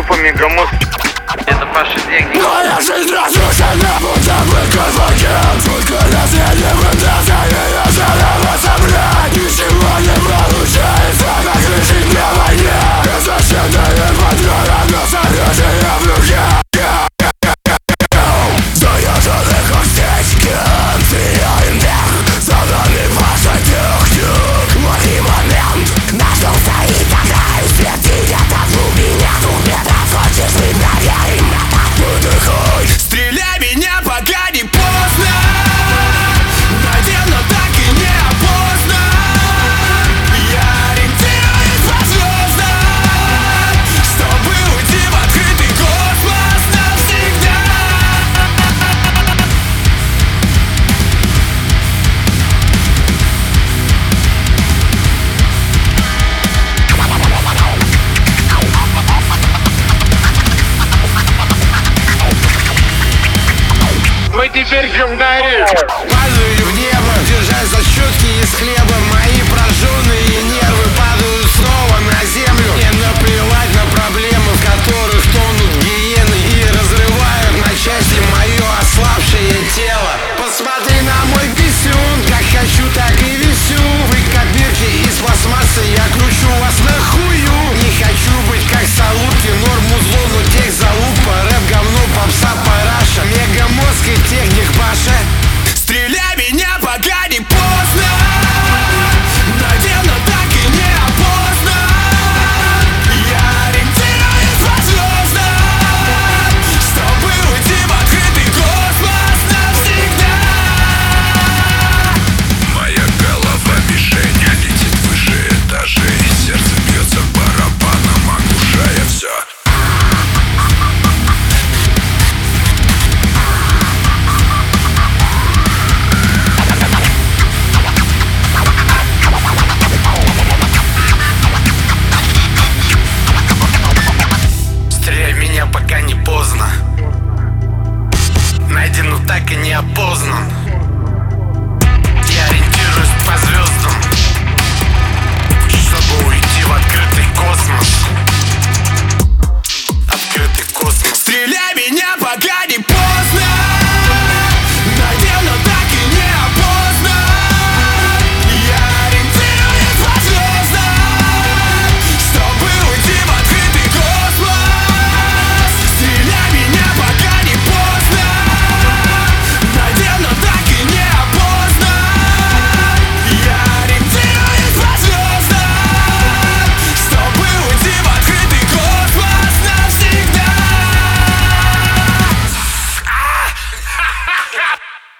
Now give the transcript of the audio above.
группа Мегамозг. Это ваши деньги. Моя жизнь разрушена, будто бы конвокен. Сколько раз я не пытался ее заново собрать. Ничего не получается, как жить на войне. Разращенная патрона, но с оружием в руке. Заезженных устечки, теряем вверх. За нами ваша техник. Лови момент, наш дом стоит, ограю свет. И где-то в глубине 2 метров хочешь жить, проверим это. Выдыхай, стреляй меня, пока не поздно. Найдем, но так и не опознан. Я ориентируюсь по звездам, чтобы уйти в открытый космос навсегда. Мы теперь в Гюмнаре.